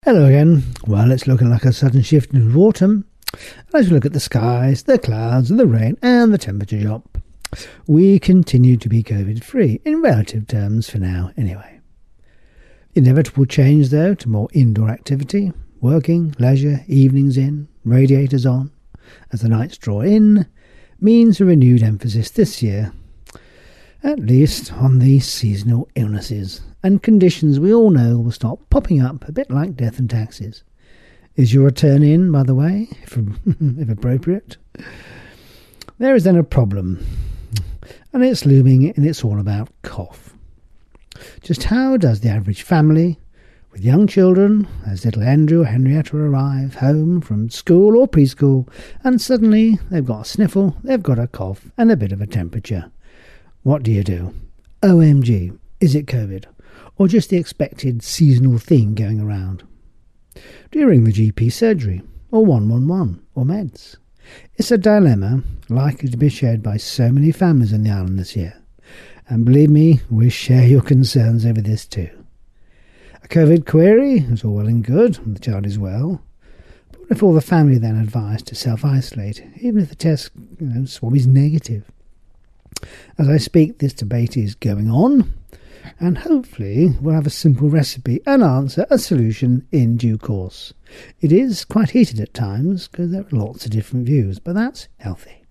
Hello again. Well, it's looking like a sudden shift into autumn. As we look at the skies, the clouds, the rain and the temperature drop, we continue to be COVID-free, in relative terms for now anyway. The inevitable change, though, to more indoor activity, working, leisure, evenings in, radiators on, as the nights draw in, means a renewed emphasis this year, at least on these seasonal illnesses and conditions we all know will start popping up a bit like death and taxes. Is your return in, by the way, if appropriate? There is then a problem, and it's looming, and it's all about cough. Just how does the average family, with young children, as little Andrew or Henrietta arrive home from school or preschool, and suddenly they've got a sniffle, they've got a cough, and a bit of a temperature? What do you do? OMG, is it COVID? Or just the expected seasonal thing going around? Do you ring the GP surgery, or 111, or meds? It's a dilemma likely to be shared by so many families on the island this year. And believe me, we share your concerns over this too. A COVID query is all well and good, and the child is well. But what if all the family then advised to self-isolate, even if the test swab is negative? As I speak, this debate is going on, and hopefully we'll have a simple recipe, an answer, a solution in due course. It is quite heated at times because there are lots of different views, but that's healthy.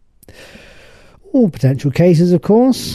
All potential cases, of course,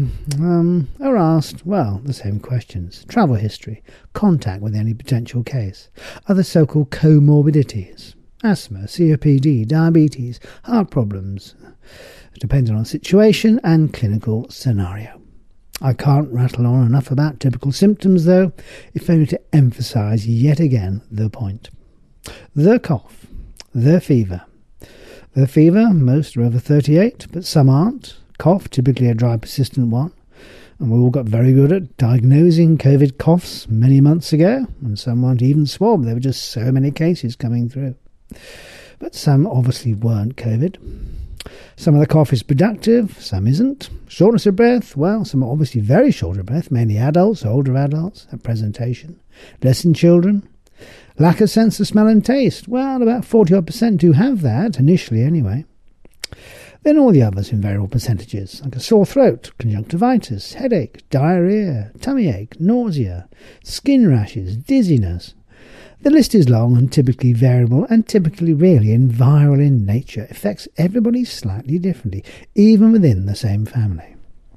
are asked, the same questions. Travel history, contact with any potential case, other so-called comorbidities, asthma, COPD, diabetes, heart problems, depending on situation and clinical scenario. I can't rattle on enough about typical symptoms, though, if only to emphasise yet again the point. The cough, the fever. The fever, most are over 38, but some aren't. Cough, typically a dry, persistent one. And we all got very good at diagnosing COVID coughs many months ago, and some weren't even swabbed. There were just so many cases coming through. But some obviously weren't COVID. Some of the cough is productive, some isn't. Shortness of breath, some are obviously very short of breath, mainly adults, older adults, at presentation. Less in children. Lack of sense of smell and taste. About 40% do have that, initially anyway. Then all the others in variable percentages, like a sore throat, conjunctivitis, headache, diarrhea, tummy ache, nausea, skin rashes, dizziness. The list is long and typically variable and typically really viral in nature. It affects everybody slightly differently, even within the same family.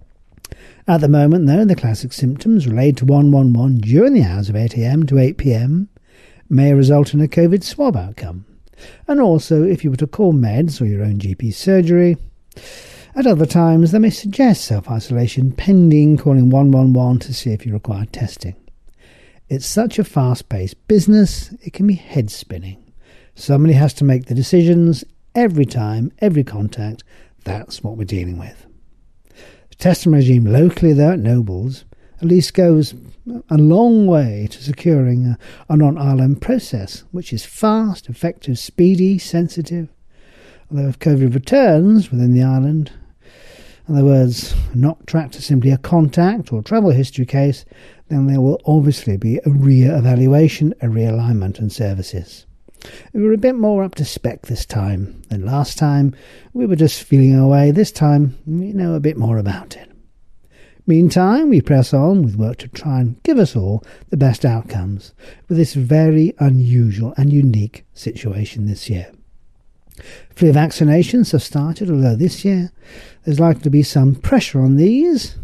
At the moment, though, the classic symptoms relayed to 111 during the hours of 8 a.m. to 8 p.m. may result in a COVID swab outcome. And also, if you were to call meds or your own GP surgery, at other times they may suggest self-isolation pending calling 111 to see if you require testing. It's such a fast-paced business, it can be head-spinning. Somebody has to make the decisions every time, every contact. That's what we're dealing with. The testing regime locally, though, at Nobles, at least goes a long way to securing a non-island process, which is fast, effective, speedy, sensitive. Although if COVID returns within the island, in other words, not tracked as simply a contact or travel history case, then there will obviously be a re-evaluation, a realignment and services. We were a bit more up to spec this time than last time. We were just feeling our way. This time, we know a bit more about it. Meantime, we press on with work to try and give us all the best outcomes with this very unusual and unique situation this year. Flu vaccinations have started, although this year there's likely to be some pressure on these.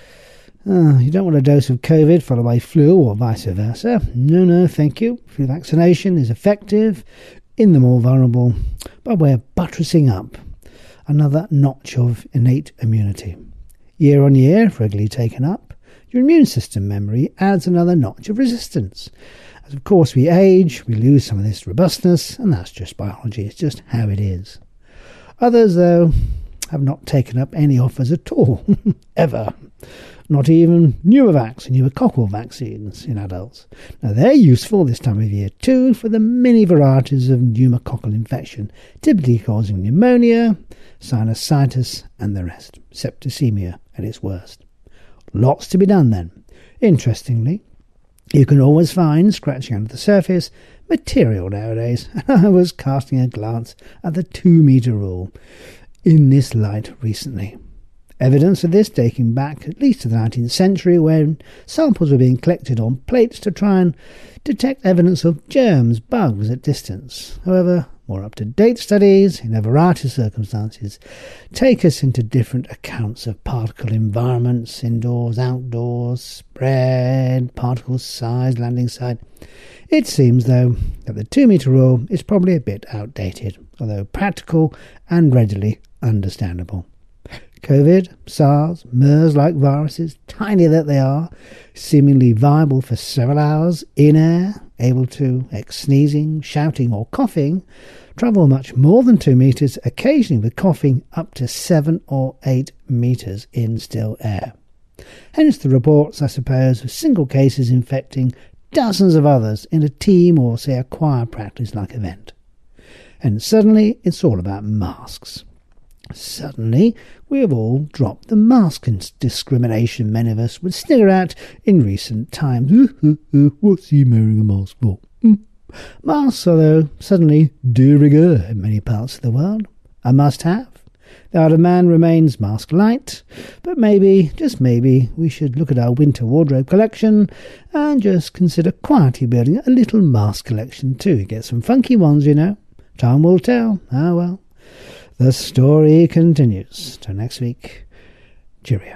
You don't want a dose of COVID followed by flu or vice versa. No, thank you. Flu vaccination is effective in the more vulnerable by way of buttressing up another notch of innate immunity. Year on year, if regularly taken up, your immune system memory adds another notch of resistance. As of course we age, we lose some of this robustness, and that's just biology. It's just how it is. Others, though, have not taken up any offers at all, ever. Not even Pneumovax and pneumococcal vaccines in adults. Now, they're useful this time of year too for the many varieties of pneumococcal infection, typically causing pneumonia, sinusitis, and the rest. Septicemia at its worst. Lots to be done then. Interestingly, You can always find, scratching under the surface, material nowadays. I was casting a glance at the 2-metre rule in this light recently. Evidence of this dating back at least to the 19th century, when samples were being collected on plates to try and detect evidence of germs, bugs at distance. However, more up-to-date studies, in a variety of circumstances, take us into different accounts of particle environments, indoors, outdoors, spread, particle size, landing site. It seems, though, that the 2-metre rule is probably a bit outdated, although practical and readily understandable. COVID, SARS, MERS-like viruses, tiny that they are, seemingly viable for several hours in air, able to, sneezing, shouting or coughing, travel much more than 2 metres, occasionally with coughing up to 7 or 8 metres in still air. Hence the reports, I suppose, of single cases infecting dozens of others in a team or, say, a choir practice-like event. And suddenly it's all about masks. Suddenly, we have all dropped the mask discrimination many of us would snigger at in recent times. What's he wearing a mask for? Masks are, though, suddenly de rigueur in many parts of the world. A must-have. The art of man remains mask light, but maybe, just maybe, we should look at our winter wardrobe collection and just consider quietly building a little mask collection too. Get some funky ones, you know. Time will tell. Ah, well. The story continues. Till next week, cheerio.